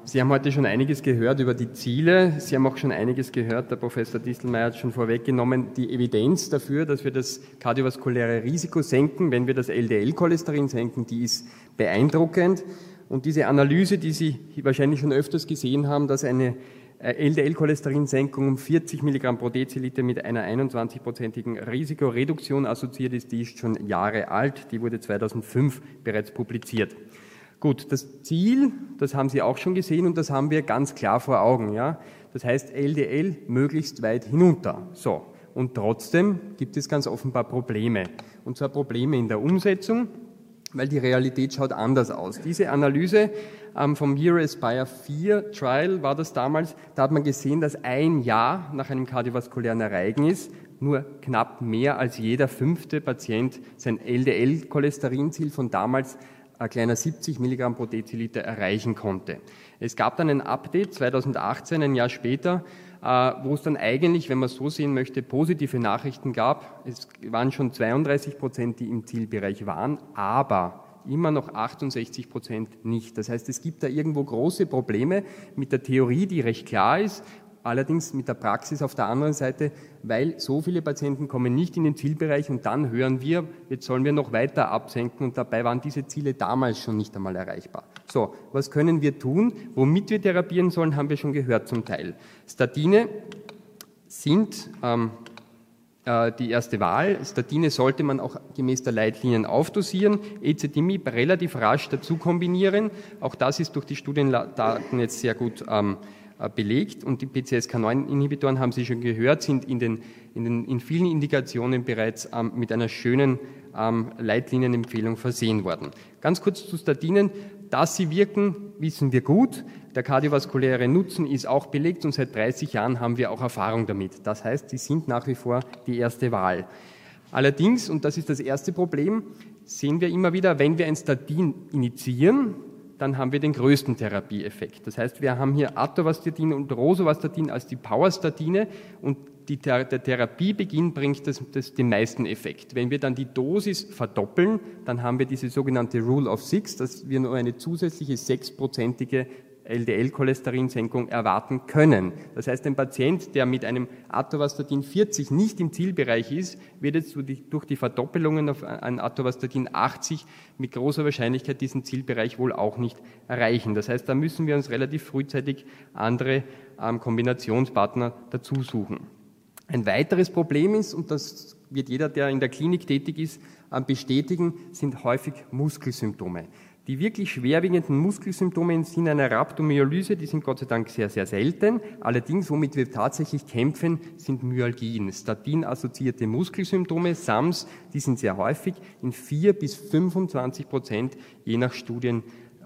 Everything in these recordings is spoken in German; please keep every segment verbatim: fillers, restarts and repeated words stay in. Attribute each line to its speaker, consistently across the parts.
Speaker 1: Sie haben heute schon einiges gehört über die Ziele. Sie haben auch schon einiges gehört, der Professor Distelmeier hat schon vorweggenommen, die Evidenz dafür, dass wir das kardiovaskuläre Risiko senken, wenn wir das L D L-Cholesterin senken, die ist beeindruckend. Und diese Analyse, die Sie wahrscheinlich schon öfters gesehen haben, dass eine L D L-Cholesterinsenkung um vierzig Milligramm pro Deziliter mit einer einundzwanzig-prozentigen Risikoreduktion assoziiert ist, die ist schon Jahre alt, die wurde zweitausendfünf bereits publiziert. Gut, das Ziel, das haben Sie auch schon gesehen und das haben wir ganz klar vor Augen, ja. Das heißt L D L möglichst weit hinunter. So. Und trotzdem gibt es ganz offenbar Probleme. Und zwar Probleme in der Umsetzung, weil die Realität schaut anders aus. Diese Analyse ähm, vom Hero Aspire vier Trial war das damals, da hat man gesehen, dass ein Jahr nach einem kardiovaskulären Ereignis nur knapp mehr als jeder fünfte Patient sein L D L-Cholesterinziel von damals ein kleiner siebzig Milligramm pro Deziliter erreichen konnte. Es gab dann ein Update zweitausendachtzehn, ein Jahr später, wo es dann eigentlich, wenn man so sehen möchte, positive Nachrichten gab. Es waren schon zweiunddreißig Prozent, die im Zielbereich waren, aber immer noch achtundsechzig Prozent nicht. Das heißt, es gibt da irgendwo große Probleme mit der Theorie, die recht klar ist, allerdings mit der Praxis auf der anderen Seite, weil so viele Patienten kommen nicht in den Zielbereich und dann hören wir, jetzt sollen wir noch weiter absenken und dabei waren diese Ziele damals schon nicht einmal erreichbar. So, was können wir tun? Womit wir therapieren sollen, haben wir schon gehört zum Teil. Statine sind ähm, äh, die erste Wahl. Statine sollte man auch gemäß der Leitlinien aufdosieren, Ezetimibe relativ rasch dazu kombinieren. Auch das ist durch die Studiendaten jetzt sehr gut ähm, belegt und die P C S K neun Inhibitoren, haben Sie schon gehört, sind in, den, in, den, in vielen Indikationen bereits ähm, mit einer schönen ähm, Leitlinienempfehlung versehen worden. Ganz kurz zu Statinen. Dass sie wirken, wissen wir gut. Der kardiovaskuläre Nutzen ist auch belegt und seit dreißig Jahren haben wir auch Erfahrung damit. Das heißt, sie sind nach wie vor die erste Wahl. Allerdings, und das ist das erste Problem, sehen wir immer wieder, wenn wir ein Statin initiieren, dann haben wir den größten Therapieeffekt. Das heißt, wir haben hier Atorvastatin und Rosuvastatin als die Powerstatine und die, der Therapiebeginn bringt das, das den meisten Effekt. Wenn wir dann die Dosis verdoppeln, dann haben wir diese sogenannte Rule of Six, dass wir nur eine zusätzliche sechsprozentige L D L-Cholesterinsenkung erwarten können. Das heißt, ein Patient, der mit einem Atorvastatin vierzig nicht im Zielbereich ist, wird jetzt durch die Verdoppelungen auf ein Atorvastatin achtzig mit großer Wahrscheinlichkeit diesen Zielbereich wohl auch nicht erreichen. Das heißt, da müssen wir uns relativ frühzeitig andere ähm, Kombinationspartner dazu suchen. Ein weiteres Problem ist, und das wird jeder, der in der Klinik tätig ist, äh, bestätigen, sind häufig Muskelsymptome. Die wirklich schwerwiegenden Muskelsymptome im Sinne einer Rhabdomyolyse, die sind Gott sei Dank sehr, sehr selten. Allerdings, womit wir tatsächlich kämpfen, sind Myalgien, Statin-assoziierte Muskelsymptome, S A Ms, die sind sehr häufig, in vier bis fünfundzwanzig Prozent je nach Studienergebnissen.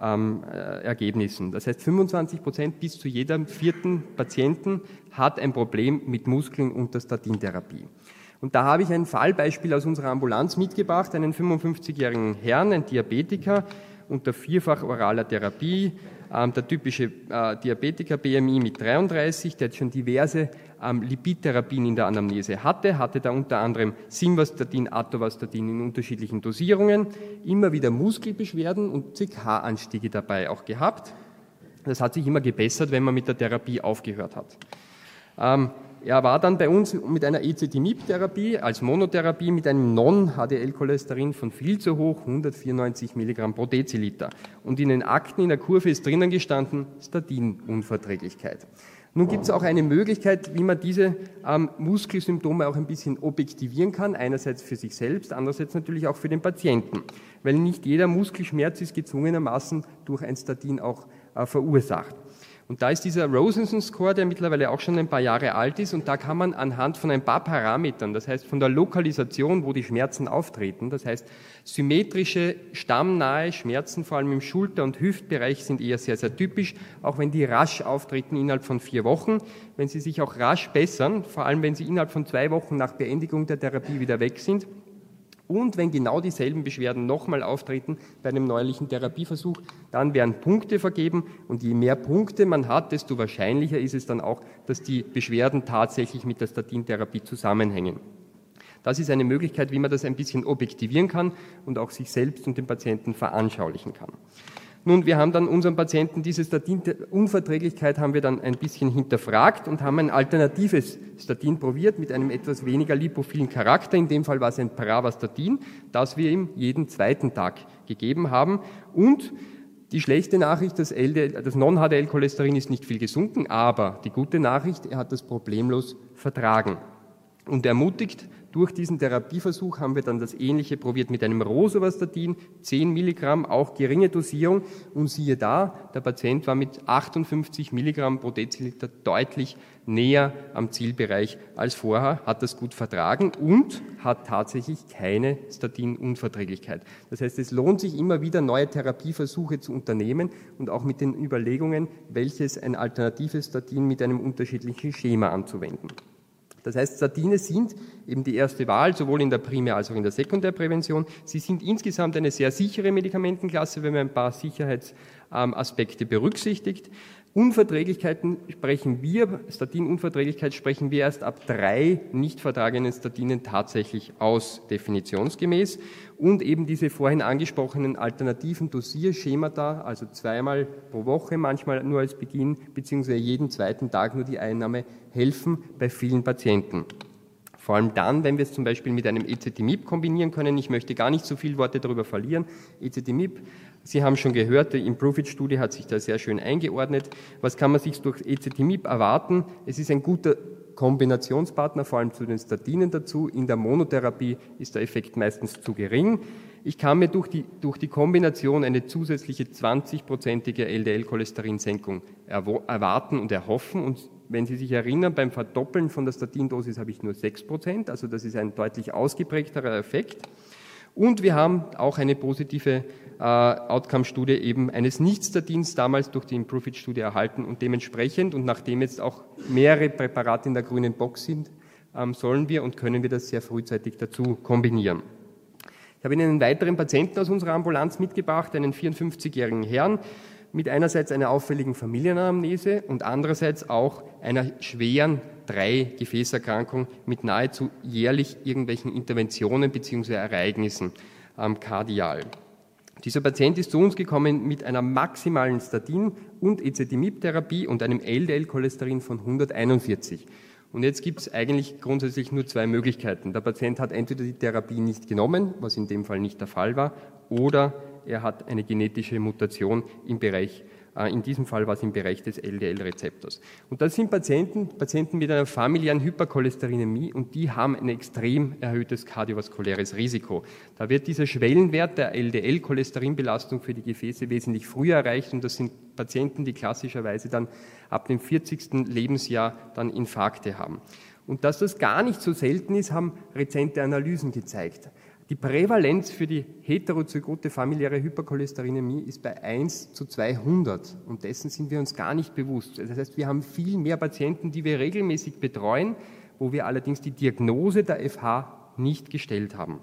Speaker 1: Ähm, äh, das heißt, fünfundzwanzig Prozent bis zu jedem vierten Patienten hat ein Problem mit Muskeln unter Statintherapie. Und da habe ich ein Fallbeispiel aus unserer Ambulanz mitgebracht, einen fünfundfünfzigjährigen Herrn, ein Diabetiker, unter vierfach oraler Therapie, ähm, der typische äh, Diabetiker B M I mit dreiunddreißig, der jetzt schon diverse ähm, Lipidtherapien in der Anamnese hatte, hatte da unter anderem Simvastatin, Atorvastatin in unterschiedlichen Dosierungen, immer wieder Muskelbeschwerden und C K-Anstiege dabei auch gehabt. Das hat sich immer gebessert, wenn man mit der Therapie aufgehört hat. Ähm, Er war dann bei uns mit einer Ezetimibe-Therapie als Monotherapie mit einem Non-H D L-Cholesterin von viel zu hoch, hundertvierundneunzig Milligramm pro Deziliter. Und in den Akten in der Kurve ist drinnen gestanden Statinunverträglichkeit. Nun gibt es auch eine Möglichkeit, wie man diese ähm, Muskelsymptome auch ein bisschen objektivieren kann, einerseits für sich selbst, andererseits natürlich auch für den Patienten, weil nicht jeder Muskelschmerz ist gezwungenermaßen durch ein Statin auch äh, verursacht. Und da ist dieser Rosenson-Score, der mittlerweile auch schon ein paar Jahre alt ist, und da kann man anhand von ein paar Parametern, das heißt von der Lokalisation, wo die Schmerzen auftreten, das heißt symmetrische, stammnahe Schmerzen, vor allem im Schulter- und Hüftbereich, sind eher sehr, sehr typisch, auch wenn die rasch auftreten innerhalb von vier Wochen. Wenn sie sich auch rasch bessern, vor allem wenn sie innerhalb von zwei Wochen nach Beendigung der Therapie wieder weg sind, und wenn genau dieselben Beschwerden nochmal auftreten bei einem neuerlichen Therapieversuch, dann werden Punkte vergeben und je mehr Punkte man hat, desto wahrscheinlicher ist es dann auch, dass die Beschwerden tatsächlich mit der Statintherapie zusammenhängen. Das ist eine Möglichkeit, wie man das ein bisschen objektivieren kann und auch sich selbst und den Patienten veranschaulichen kann. Nun, wir haben dann unseren Patienten diese Statinunverträglichkeit haben wir dann ein bisschen hinterfragt und haben ein alternatives Statin probiert mit einem etwas weniger lipophilen Charakter. In dem Fall war es ein Pravastatin, das wir ihm jeden zweiten Tag gegeben haben. Und die schlechte Nachricht, das, das Non-H D L-Cholesterin ist nicht viel gesunken, aber die gute Nachricht, er hat das problemlos vertragen. Und ermutigt durch diesen Therapieversuch haben wir dann das Ähnliche probiert mit einem Rosuvastatin, zehn Milligramm, auch geringe Dosierung. Und siehe da, der Patient war mit achtundfünfzig Milligramm pro Deziliter deutlich näher am Zielbereich als vorher, hat das gut vertragen und hat tatsächlich keine Statinunverträglichkeit. Das heißt, es lohnt sich immer wieder, neue Therapieversuche zu unternehmen und auch mit den Überlegungen, welches ein alternatives Statin mit einem unterschiedlichen Schema anzuwenden. Das heißt, Statine sind eben die erste Wahl, sowohl in der Primär- als auch in der Sekundärprävention. Sie sind insgesamt eine sehr sichere Medikamentenklasse, wenn man ein paar Sicherheitsaspekte berücksichtigt. Unverträglichkeiten sprechen wir, Statinunverträglichkeit sprechen wir erst ab drei nicht vertragenen Statinen tatsächlich aus, definitionsgemäß. Und eben diese vorhin angesprochenen alternativen Dosierschemata, also zweimal pro Woche, manchmal nur als Beginn, beziehungsweise jeden zweiten Tag nur die Einnahme, helfen bei vielen Patienten. Vor allem dann, wenn wir es zum Beispiel mit einem Ezetimibe kombinieren können. Ich möchte gar nicht so viele Worte darüber verlieren. Ezetimibe, Sie haben schon gehört, die Improve-It-Studie hat sich da sehr schön eingeordnet. Was kann man sich durch Ezetimibe erwarten? Es ist ein guter Kombinationspartner, vor allem zu den Statinen dazu. In der Monotherapie ist der Effekt meistens zu gering. Ich kann mir durch die, durch die Kombination eine zusätzliche zwanzigprozentige L D L-Cholesterinsenkung erwarten und erhoffen. Und wenn Sie sich erinnern, beim Verdoppeln von der Statindosis habe ich nur sechs Prozent, also das ist ein deutlich ausgeprägterer Effekt. Und wir haben auch eine positive äh, Outcome-Studie eben eines Nicht-Statins damals durch die Improve-It-Studie erhalten und dementsprechend und nachdem jetzt auch mehrere Präparate in der grünen Box sind, ähm, sollen wir und können wir das sehr frühzeitig dazu kombinieren. Ich habe Ihnen einen weiteren Patienten aus unserer Ambulanz mitgebracht, einen vierundfünfzigjährigen Herrn, mit einerseits einer auffälligen Familienanamnese und andererseits auch einer schweren drei Gefäßerkrankung mit nahezu jährlich irgendwelchen Interventionen bzw. Ereignissen ähm, kardial. Dieser Patient ist zu uns gekommen mit einer maximalen Statin- und Ezetimibe-Therapie und einem L D L-Cholesterin von hunderteinundvierzig. Und jetzt gibt es eigentlich grundsätzlich nur zwei Möglichkeiten. Der Patient hat entweder die Therapie nicht genommen, was in dem Fall nicht der Fall war, oder er hat eine genetische Mutation im Bereich, äh, in diesem Fall war es im Bereich des L D L-Rezeptors. Und das sind Patienten, Patienten mit einer familiären Hypercholesterinämie und die haben ein extrem erhöhtes kardiovaskuläres Risiko. Da wird dieser Schwellenwert der L D L-Cholesterinbelastung für die Gefäße wesentlich früher erreicht und das sind Patienten, die klassischerweise dann ab dem vierzigsten Lebensjahr dann Infarkte haben. Und dass das gar nicht so selten ist, haben rezente Analysen gezeigt. Die Prävalenz für die heterozygote familiäre Hypercholesterinämie ist bei eins zu zweihundert und dessen sind wir uns gar nicht bewusst. Das heißt, wir haben viel mehr Patienten, die wir regelmäßig betreuen, wo wir allerdings die Diagnose der F H nicht gestellt haben.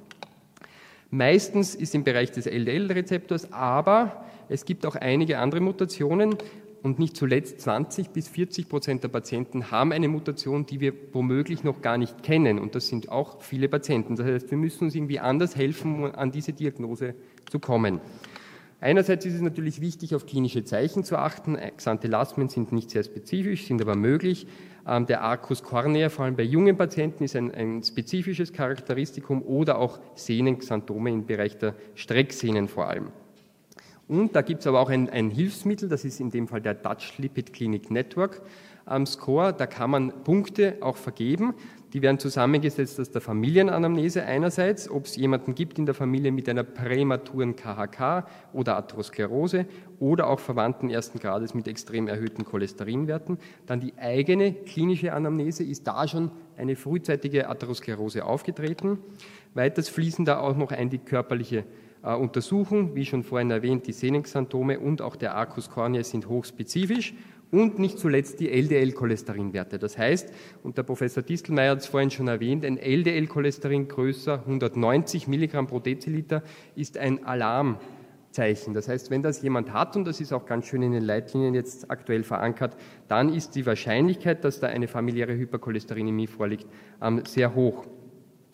Speaker 1: Meistens ist im Bereich des L D L-Rezeptors, aber es gibt auch einige andere Mutationen. Und nicht zuletzt zwanzig bis vierzig Prozent der Patienten haben eine Mutation, die wir womöglich noch gar nicht kennen. Und das sind auch viele Patienten. Das heißt, wir müssen uns irgendwie anders helfen, um an diese Diagnose zu kommen. Einerseits ist es natürlich wichtig, auf klinische Zeichen zu achten. Xanthelasmen sind nicht sehr spezifisch, sind aber möglich. Der Arcus cornea, vor allem bei jungen Patienten, ist ein, ein spezifisches Charakteristikum oder auch Sehnenxanthome im Bereich der Strecksehnen vor allem. Und da gibt es aber auch ein, ein Hilfsmittel, das ist in dem Fall der Dutch Lipid Clinic Network ähm, Score. Da kann man Punkte auch vergeben. Die werden zusammengesetzt aus der Familienanamnese einerseits, ob es jemanden gibt in der Familie mit einer prämaturen K H K oder Atherosklerose oder auch Verwandten ersten Grades mit extrem erhöhten Cholesterinwerten. Dann die eigene klinische Anamnese, ist da schon eine frühzeitige Atherosklerose aufgetreten. Weiters fließen da auch noch ein die körperliche Äh, Untersuchung, wie schon vorhin erwähnt, die Sehnenxanthome und auch der Arcus cornea sind hochspezifisch und nicht zuletzt die L D L-Cholesterinwerte. Das heißt, und der Professor Distelmeier hat es vorhin schon erwähnt, ein L D L-Cholesterin größer hundertneunzig Milligramm pro Deziliter ist ein Alarmzeichen. Das heißt, wenn das jemand hat, und das ist auch ganz schön in den Leitlinien jetzt aktuell verankert, dann ist die Wahrscheinlichkeit, dass da eine familiäre Hypercholesterinämie vorliegt, sehr hoch.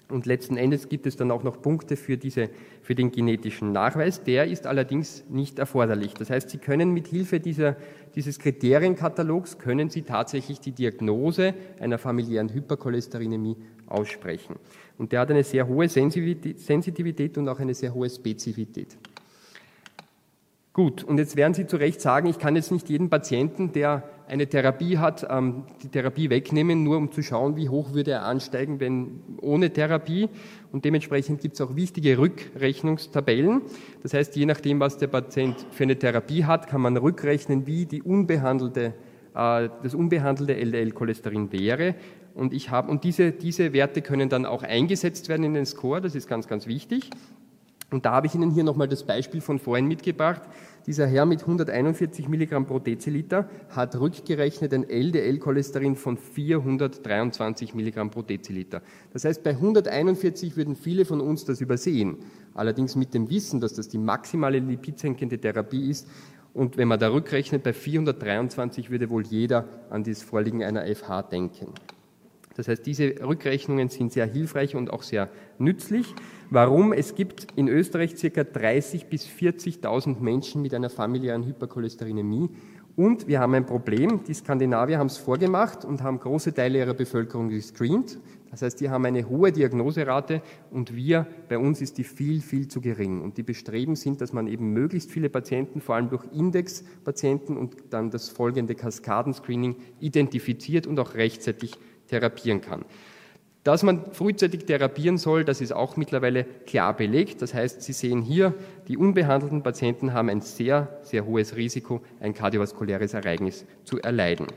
Speaker 1: Und letzten Endes gibt es dann auch noch Punkte für, diese, für den genetischen Nachweis. Der ist allerdings nicht erforderlich. Das heißt, Sie können mit Hilfe dieser, dieses Kriterienkatalogs können Sie tatsächlich die Diagnose einer familiären Hypercholesterinämie aussprechen. Und der hat eine sehr hohe Sensitivität und auch eine sehr hohe Spezifität. Gut, und jetzt werden Sie zu Recht sagen, ich kann jetzt nicht jeden Patienten, der eine Therapie hat, die Therapie wegnehmen, nur um zu schauen, wie hoch würde er ansteigen, wenn ohne Therapie. Und dementsprechend gibt es auch wichtige Rückrechnungstabellen. Das heißt, je nachdem, was der Patient für eine Therapie hat, kann man rückrechnen, wie die unbehandelte, das unbehandelte L D L-Cholesterin wäre. Und, ich habe, und diese, diese Werte können dann auch eingesetzt werden in den Score, das ist ganz, ganz wichtig. Und da habe ich Ihnen hier nochmal das Beispiel von vorhin mitgebracht. Dieser Herr mit hunderteinundvierzig Milligramm pro Deziliter hat rückgerechnet ein L D L-Cholesterin von vierhundertdreiundzwanzig Milligramm pro Deziliter. Das heißt, bei hunderteinundvierzig würden viele von uns das übersehen. Allerdings mit dem Wissen, dass das die maximale lipidsenkende Therapie ist. Und wenn man da rückrechnet, bei vierhundertdreiundzwanzig würde wohl jeder an das Vorliegen einer F H denken. Das heißt, diese Rückrechnungen sind sehr hilfreich und auch sehr nützlich. Warum? Es gibt in Österreich ca. dreißigtausend bis vierzigtausend Menschen mit einer familiären Hypercholesterinämie. Und wir haben ein Problem. Die Skandinavier haben es vorgemacht und haben große Teile ihrer Bevölkerung gescreent. Das heißt, die haben eine hohe Diagnoserate und wir, bei uns ist die viel, viel zu gering. Und die Bestreben sind, dass man eben möglichst viele Patienten, vor allem durch Indexpatienten und dann das folgende Kaskadenscreening identifiziert und auch rechtzeitig therapieren kann. Dass man frühzeitig therapieren soll, das ist auch mittlerweile klar belegt. Das heißt, Sie sehen hier, die unbehandelten Patienten haben ein sehr, sehr hohes Risiko, ein kardiovaskuläres Ereignis zu erleiden.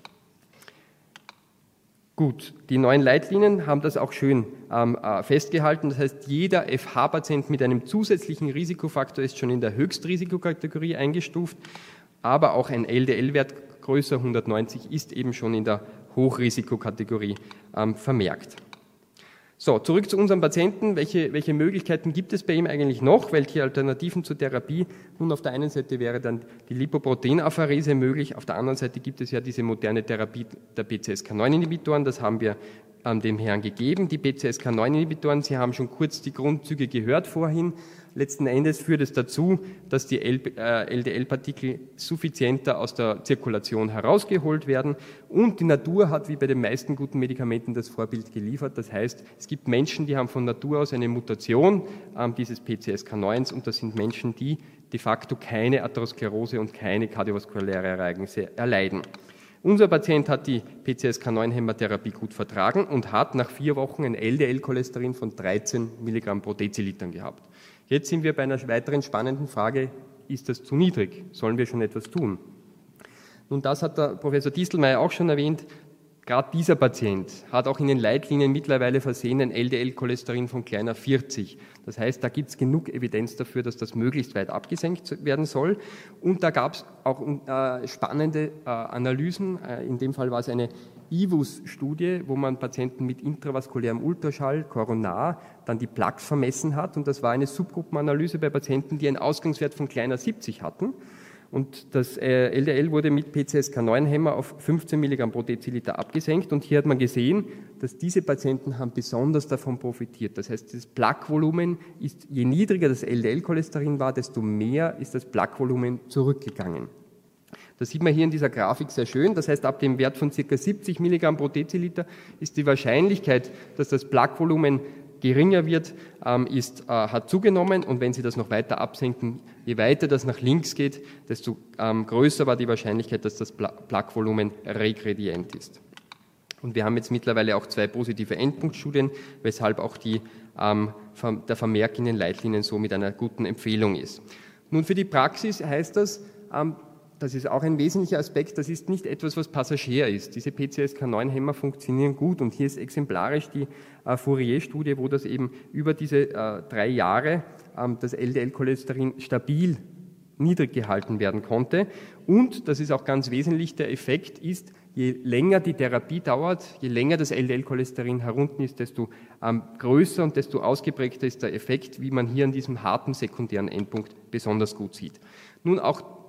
Speaker 1: Gut, die neuen Leitlinien haben das auch schön ähm, festgehalten. Das heißt, jeder F H-Patient mit einem zusätzlichen Risikofaktor ist schon in der Höchstrisikokategorie eingestuft, aber auch ein L D L-Wert größer hundertneunzig ist eben schon in der Hochrisikokategorie ähm, vermerkt. So, zurück zu unserem Patienten. Welche, welche Möglichkeiten gibt es bei ihm eigentlich noch? Welche Alternativen zur Therapie? Nun, auf der einen Seite wäre dann die Lipoproteinapherese möglich, auf der anderen Seite gibt es ja diese moderne Therapie der P C S K neun Inhibitoren, das haben wir ähm, dem Herrn gegeben. Die P C S K neun Inhibitoren, Sie haben schon kurz die Grundzüge gehört vorhin. Letzten Endes führt es dazu, dass die L D L-Partikel suffizienter aus der Zirkulation herausgeholt werden und die Natur hat wie bei den meisten guten Medikamenten das Vorbild geliefert. Das heißt, es gibt Menschen, die haben von Natur aus eine Mutation ähm, dieses P C S K neun und das sind Menschen, die de facto keine Atherosklerose und keine kardiovaskuläre Ereignisse erleiden. Unser Patient hat die P C S K neun Hämotherapie gut vertragen und hat nach vier Wochen ein L D L-Cholesterin von dreizehn Milligramm pro Deziliter gehabt. Jetzt sind wir bei einer weiteren spannenden Frage, ist das zu niedrig? Sollen wir schon etwas tun? Nun, das hat der Professor Distelmeier auch schon erwähnt. Gerade dieser Patient hat auch in den Leitlinien mittlerweile versehen ein L D L-Cholesterin von kleiner vierzig. Das heißt, da gibt es genug Evidenz dafür, dass das möglichst weit abgesenkt werden soll. Und da gab es auch äh, spannende äh, Analysen. Äh, in dem Fall war es eine I V U S-Studie, wo man Patienten mit intravaskulärem Ultraschall, Coronar, dann die Plaques vermessen hat. Und das war eine Subgruppenanalyse bei Patienten, die einen Ausgangswert von kleiner siebzig hatten. Und das L D L wurde mit P C S K neun Hämmer auf fünfzehn Milligramm pro Deziliter abgesenkt. Und hier hat man gesehen, dass diese Patienten haben besonders davon profitiert. Das heißt, das Plaquevolumen ist, je niedriger das L D L-Cholesterin war, desto mehr ist das Plaquevolumen zurückgegangen. Das sieht man hier in dieser Grafik sehr schön. Das heißt, ab dem Wert von ca. siebzig Milligramm pro Deziliter ist die Wahrscheinlichkeit, dass das Plaquevolumen geringer wird, ähm, ist, äh, hat zugenommen und wenn Sie das noch weiter absenken, je weiter das nach links geht, desto ähm, größer war die Wahrscheinlichkeit, dass das Pla Plaquevolumen regredient ist. Und wir haben jetzt mittlerweile auch zwei positive Endpunktstudien, weshalb auch die, ähm, der Vermerk in den Leitlinien so mit einer guten Empfehlung ist. Nun, für die Praxis heißt das, ähm, das ist auch ein wesentlicher Aspekt, das ist nicht etwas, was Passagier ist. Diese P C S K neun Hämmer funktionieren gut und hier ist exemplarisch die äh, Fourier-Studie, wo das eben über diese äh, drei Jahre ähm, das L D L-Cholesterin stabil niedrig gehalten werden konnte. Und, das ist auch ganz wesentlich, der Effekt ist, je länger die Therapie dauert, je länger das L D L-Cholesterin herunten ist, desto ähm, größer und desto ausgeprägter ist der Effekt, wie man hier an diesem harten sekundären Endpunkt besonders gut sieht. Nun auch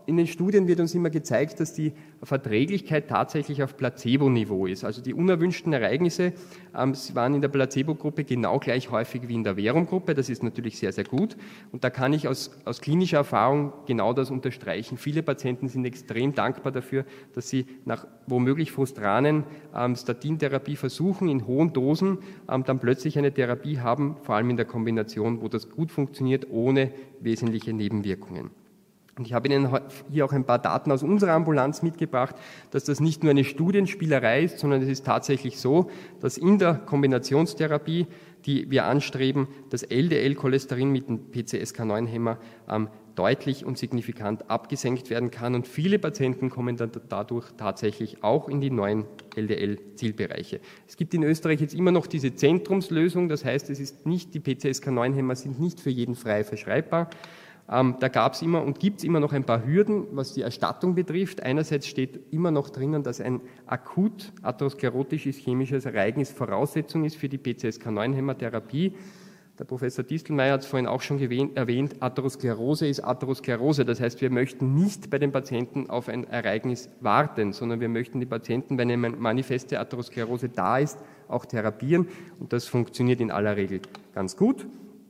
Speaker 1: in den Studien wird uns immer gezeigt, dass die Verträglichkeit tatsächlich auf Placebo-Niveau ist. Also die unerwünschten Ereignisse ähm, waren in der Placebo-Gruppe genau gleich häufig wie in der Verum-Gruppe. Das ist natürlich sehr, sehr gut. Und da kann ich aus, aus klinischer Erfahrung genau das unterstreichen. Viele Patienten sind extrem dankbar dafür, dass sie nach womöglich frustranen ähm, Statintherapie versuchen, in hohen Dosen ähm, dann plötzlich eine Therapie haben, vor allem in der Kombination, wo das gut funktioniert, ohne wesentliche Nebenwirkungen. Und ich habe Ihnen hier auch ein paar Daten aus unserer Ambulanz mitgebracht, dass das nicht nur eine Studienspielerei ist, sondern es ist tatsächlich so, dass in der Kombinationstherapie, die wir anstreben, das L D L-Cholesterin mit dem P C S K neun Hämmer ähm, deutlich und signifikant abgesenkt werden kann. Und viele Patienten kommen dann dadurch tatsächlich auch in die neuen L D L-Zielbereiche. Es gibt in Österreich jetzt immer noch diese Zentrumslösung, das heißt, es ist nicht, die P C S K neun Hämmer sind nicht für jeden frei verschreibbar. Ähm, da gab es immer und gibt es immer noch ein paar Hürden, was die Erstattung betrifft. Einerseits steht immer noch drinnen, dass ein akut atherosklerotisches chemisches Ereignis Voraussetzung ist für die P C S K neun Hämmertherapie. Der Professor Distelmeier hat es vorhin auch schon erwähnt, Atherosklerose ist Atherosklerose. Das heißt, wir möchten nicht bei den Patienten auf ein Ereignis warten, sondern wir möchten die Patienten, wenn eine manifeste Atherosklerose da ist, auch therapieren. Und das funktioniert in aller Regel ganz gut.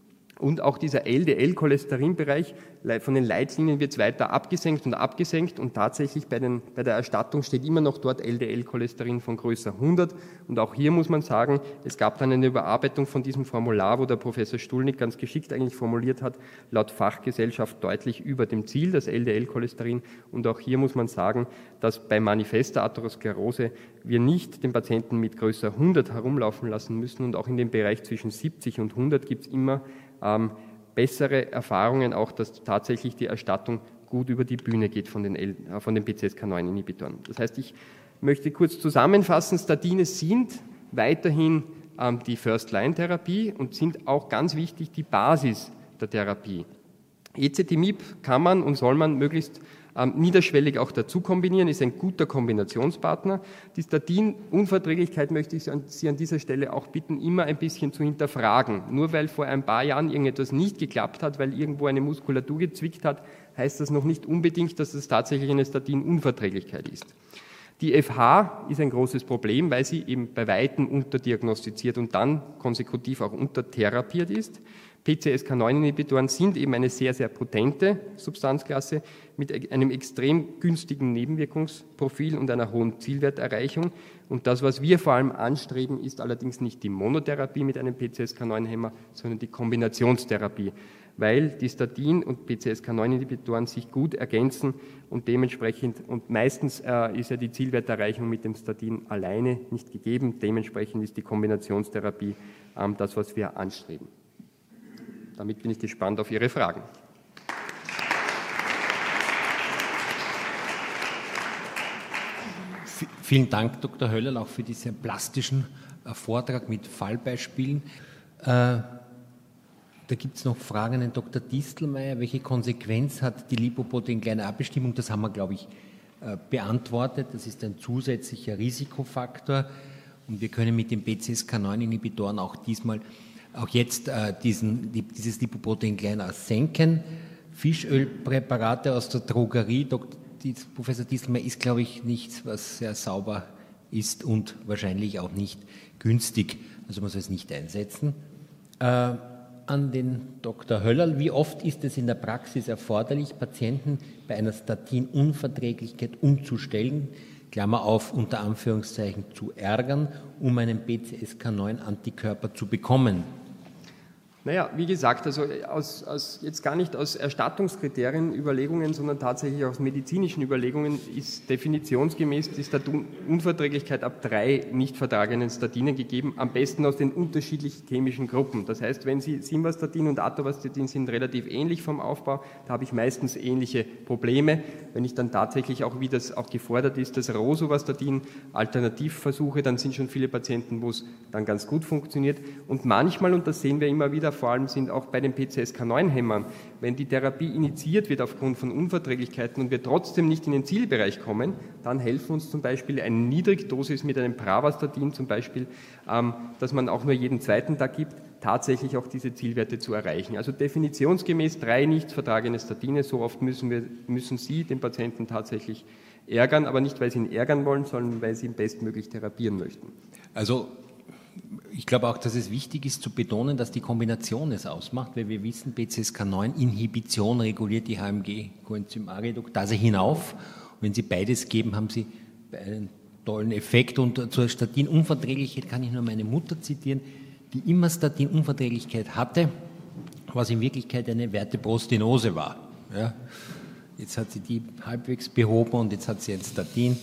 Speaker 1: Und auch dieser L D L-Cholesterinbereich von den Leitlinien wird weiter abgesenkt und abgesenkt und tatsächlich bei, den, bei der Erstattung steht immer noch dort L D L-Cholesterin von größer hundert. Und auch hier muss man sagen, es gab dann eine Überarbeitung von diesem Formular, wo der Professor Stulnick ganz geschickt eigentlich formuliert hat, laut Fachgesellschaft deutlich über dem Ziel, das L D L-Cholesterin. Und auch hier muss man sagen, dass bei manifester Atherosklerose wir nicht den Patienten mit größer hundert herumlaufen lassen müssen und auch in dem Bereich zwischen siebzig und hundert gibt es immer Ähm, bessere Erfahrungen, auch dass tatsächlich die Erstattung gut über die Bühne geht von den, L, äh, von den P C S K neun Inhibitoren. Das heißt, ich möchte kurz zusammenfassen, Statine sind weiterhin ähm, die First-Line-Therapie und sind auch ganz wichtig die Basis der Therapie. Ezetimibe kann man und soll man möglichst ähm, niederschwellig auch dazu kombinieren, ist ein guter Kombinationspartner. Die Statin-Unverträglichkeit möchte ich Sie an dieser Stelle auch bitten, immer ein bisschen zu hinterfragen. Nur weil vor ein paar Jahren irgendetwas nicht geklappt hat, weil irgendwo eine Muskulatur gezwickt hat, heißt das noch nicht unbedingt, dass es tatsächlich eine Statin-Unverträglichkeit ist. Die F H ist ein großes Problem, weil sie eben bei Weitem unterdiagnostiziert und dann konsekutiv auch untertherapiert ist. P C S K neun Inhibitoren sind eben eine sehr, sehr potente Substanzklasse mit einem extrem günstigen Nebenwirkungsprofil und einer hohen Zielwerterreichung. Und das, was wir vor allem anstreben, ist allerdings nicht die Monotherapie mit einem P C S K neun Hämmer, sondern die Kombinationstherapie, weil die Statin- und P C S K neun Inhibitoren sich gut ergänzen und dementsprechend, und meistens äh, ist ja die Zielwerterreichung mit dem Statin alleine nicht gegeben, dementsprechend ist die Kombinationstherapie äh, das, was wir anstreben. Damit bin ich gespannt auf Ihre Fragen.
Speaker 2: Vielen Dank, Doktor Höller, auch für diesen plastischen äh, Vortrag mit Fallbeispielen. Äh, da gibt es noch Fragen an den Doktor Distelmeier. Welche Konsequenz hat die Lipoprotein-Klein-A-Bestimmung? Das haben wir, glaube ich, äh, beantwortet. Das ist ein zusätzlicher Risikofaktor. Und wir können mit den P C S K neun Inhibitoren auch diesmal auch jetzt äh, diesen, die, dieses Lipoprotein-Klein-A senken. Fischölpräparate aus der Drogerie, Doktor Professor Distelmeier, ist, glaube ich, nichts, was sehr sauber ist und wahrscheinlich auch nicht günstig. Also man soll es nicht einsetzen. Äh, an den Doktor Höller, wie oft ist es in der Praxis erforderlich, Patienten bei einer Statinunverträglichkeit umzustellen, Klammer auf, unter Anführungszeichen zu ärgern, um einen P C S K neun Antikörper zu bekommen?
Speaker 1: Naja, wie gesagt, also aus, aus, jetzt gar nicht aus Erstattungskriterien Überlegungen, sondern tatsächlich aus medizinischen Überlegungen ist definitionsgemäß die Statinunverträglichkeit ab drei nicht vertragenen Statinen gegeben, am besten aus den unterschiedlichen chemischen Gruppen. Das heißt, wenn Sie Simvastatin und Atorvastatin sind relativ ähnlich vom Aufbau, da habe ich meistens ähnliche Probleme. Wenn ich dann tatsächlich auch, wie das auch gefordert ist, das Rosuvastatin alternativ versuche, dann sind schon viele Patienten, wo es dann ganz gut funktioniert. Und manchmal, und das sehen wir immer wieder, vor allem sind auch bei den P C S K neun Hämmern, wenn die Therapie initiiert wird aufgrund von Unverträglichkeiten und wir trotzdem nicht in den Zielbereich kommen, dann helfen uns zum Beispiel eine Niedrigdosis mit einem Pravastatin zum Beispiel, ähm, dass man auch nur jeden zweiten Tag gibt, tatsächlich auch diese Zielwerte zu erreichen. Also definitionsgemäß drei nicht vertragene Statine, so oft müssen, wir, müssen Sie den Patienten tatsächlich ärgern, aber nicht, weil Sie ihn ärgern wollen, sondern weil Sie ihn bestmöglich therapieren möchten.
Speaker 2: Also ich glaube auch, dass es wichtig ist zu betonen, dass die Kombination es ausmacht, weil wir wissen, B C S K neun Inhibition reguliert die H M G-Coenzym-A-Reduktase hinauf. Und wenn Sie beides geben, haben Sie einen tollen Effekt. Und zur Statinunverträglichkeit kann ich nur meine Mutter zitieren, die immer Statinunverträglichkeit hatte, was in Wirklichkeit eine Vertebrostinose war. Ja. Jetzt hat sie die halbwegs behoben und jetzt hat sie ein Statin.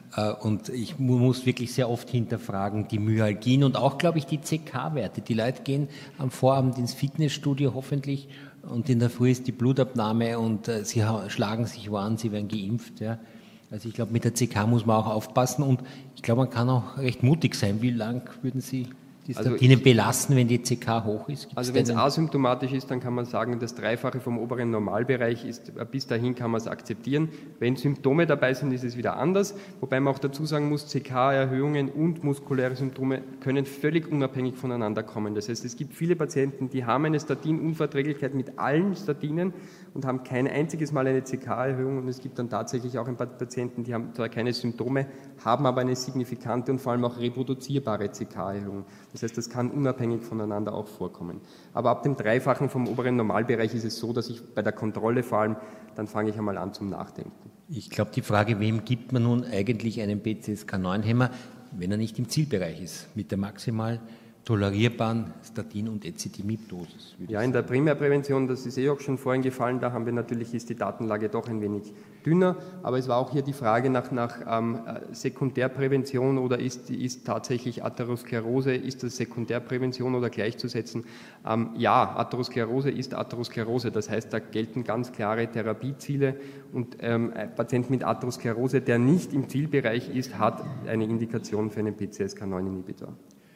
Speaker 2: Und ich muss wirklich sehr oft hinterfragen, die Myalgien und auch, glaube ich, die C K-Werte. Die Leute gehen am Vorabend ins Fitnessstudio hoffentlich und in der Früh ist die Blutabnahme und sie schlagen sich wo an, sie werden geimpft. Ja. Also ich glaube, mit der C K muss man auch aufpassen und ich glaube, man kann auch recht mutig sein. Wie lang würden Sie die Statine also belassen, wenn die C K hoch ist? Gibt's
Speaker 1: also wenn es asymptomatisch ist, dann kann man sagen, das Dreifache vom oberen Normalbereich ist, bis dahin kann man es akzeptieren. Wenn Symptome dabei sind, ist es wieder anders, wobei man auch dazu sagen muss, C K-Erhöhungen und muskuläre Symptome können völlig unabhängig voneinander kommen. Das heißt, es gibt viele Patienten, die haben eine Statinunverträglichkeit mit allen Statinen und haben kein einziges Mal eine C K-Erhöhung und es gibt dann tatsächlich auch ein paar Patienten, die haben zwar keine Symptome, haben aber eine signifikante und vor allem auch reproduzierbare C K-Erhöhung. Das heißt, das kann unabhängig voneinander auch vorkommen. Aber ab dem Dreifachen vom oberen Normalbereich ist es so, dass ich bei der Kontrolle vor allem, dann fange ich einmal an zum Nachdenken.
Speaker 2: Ich glaube, die Frage, wem gibt man nun eigentlich einen B C S K neun Hämmer, wenn er nicht im Zielbereich ist, mit der maximal tolerierbaren Statin- und Ezetimib-Dosis?
Speaker 1: Ja, in der Primärprävention, das ist eh auch schon vorhin gefallen, da haben wir natürlich, ist die Datenlage doch ein wenig dünner, aber es war auch hier die Frage nach, nach ähm, Sekundärprävention oder ist, ist tatsächlich Atherosklerose, ist das Sekundärprävention oder gleichzusetzen? Ähm, ja, Atherosklerose ist Atherosklerose, das heißt, da gelten ganz klare Therapieziele und ähm, ein Patient mit Atherosklerose, der nicht im Zielbereich ist, hat eine Indikation für einen B C S K neun Inhibitor.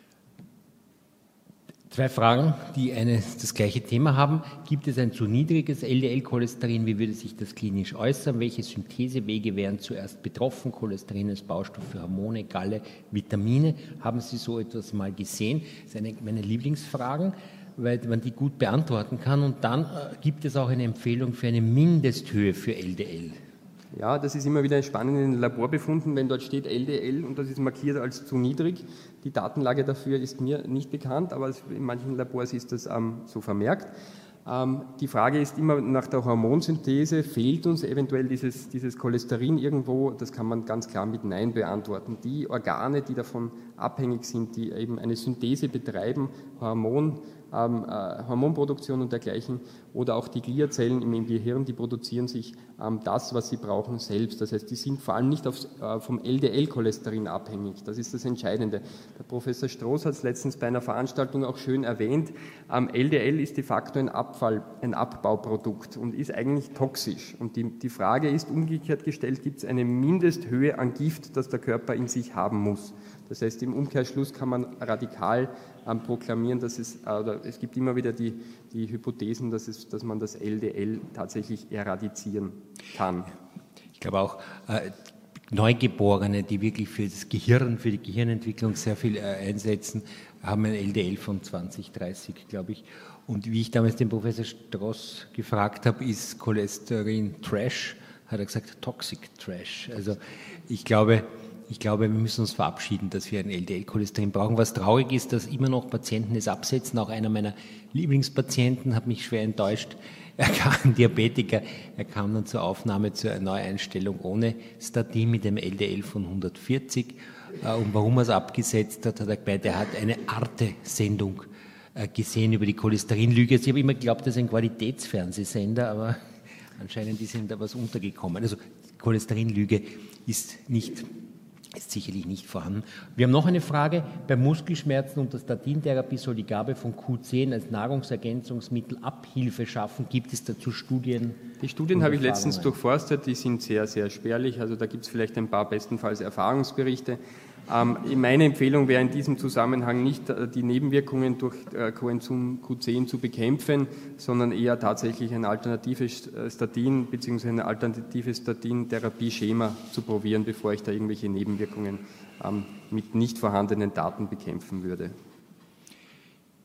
Speaker 2: Zwei Fragen, die eine, das gleiche Thema haben. Gibt es ein zu niedriges L D L-Cholesterin? Wie würde sich das klinisch äußern? Welche Synthesewege wären zuerst betroffen? Cholesterin als Baustoff für Hormone, Galle, Vitamine. Haben Sie so etwas mal gesehen? Das ist eine meiner Lieblingsfragen, weil man die gut beantworten kann. Und dann äh, gibt es auch eine Empfehlung für eine Mindesthöhe für L D L.
Speaker 1: Ja, das ist immer wieder spannend in den Laborbefunden, wenn dort steht L D L und das ist markiert als zu niedrig. Die Datenlage dafür ist mir nicht bekannt, aber in manchen Labors ist das ähm, so vermerkt. Ähm, die Frage ist immer nach der Hormonsynthese, fehlt uns eventuell dieses, dieses Cholesterin irgendwo? Das kann man ganz klar mit Nein beantworten. Die Organe, die davon abhängig sind, die eben eine Synthese betreiben, Hormon, Ähm, äh, Hormonproduktion und dergleichen oder auch die Gliazellen im, im Gehirn, die produzieren sich ähm, das, was sie brauchen, selbst. Das heißt, die sind vor allem nicht aufs, äh, vom L D L-Cholesterin abhängig. Das ist das Entscheidende. Der Professor Stroß hat es letztens bei einer Veranstaltung auch schön erwähnt. Ähm, L D L ist de facto ein Abfall, ein Abbauprodukt und ist eigentlich toxisch. Und die, die Frage ist umgekehrt gestellt, gibt es eine Mindesthöhe an Gift, das der Körper in sich haben muss? Das heißt, im Umkehrschluss kann man radikal ähm, proklamieren, dass es, äh, oder es gibt immer wieder die, die Hypothesen, dass, es, dass man das L D L tatsächlich eradizieren kann.
Speaker 2: Ich glaube auch, äh, Neugeborene, die wirklich für das Gehirn, für die Gehirnentwicklung sehr viel äh, einsetzen, haben ein L D L von zwanzig, dreißig, glaube ich. Und wie ich damals den Professor Stross gefragt habe, ist Cholesterin Trash, hat er gesagt, Toxic Trash. Also ich glaube, Ich glaube, wir müssen uns verabschieden, dass wir ein L D L-Cholesterin brauchen. Was traurig ist, dass immer noch Patienten es absetzen. Auch einer meiner Lieblingspatienten hat mich schwer enttäuscht. Er kam ein Diabetiker, er kam dann zur Aufnahme zur Neueinstellung ohne Statin mit einem L D L von hundertvierzig. Und warum er es abgesetzt hat, hat er gemeint, er hat eine Arte-Sendung gesehen über die Cholesterinlüge. Ich habe immer geglaubt, das ist ein Qualitätsfernsehsender, aber anscheinend ist ihm da was untergekommen. Also Cholesterinlüge ist nicht ist sicherlich nicht vorhanden. Wir haben noch eine Frage. Bei Muskelschmerzen und der Statintherapie soll die Gabe von Q zehn als Nahrungsergänzungsmittel Abhilfe schaffen. Gibt es dazu Studien?
Speaker 1: Die Studien habe ich letztens durchforstet, die sind sehr, sehr spärlich. Also da gibt es vielleicht ein paar bestenfalls Erfahrungsberichte. Ähm, meine Empfehlung wäre in diesem Zusammenhang nicht, die Nebenwirkungen durch äh, Coenzym Q zehn zu bekämpfen, sondern eher tatsächlich ein alternatives Statin bzw. ein alternatives Statin-Therapieschema zu probieren, bevor ich da irgendwelche Nebenwirkungen ähm, mit nicht vorhandenen Daten bekämpfen würde.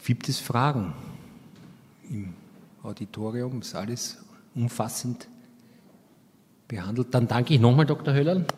Speaker 2: Gibt es Fragen im Auditorium? Ist alles umfassend behandelt? Dann danke ich nochmal Doktor Höller.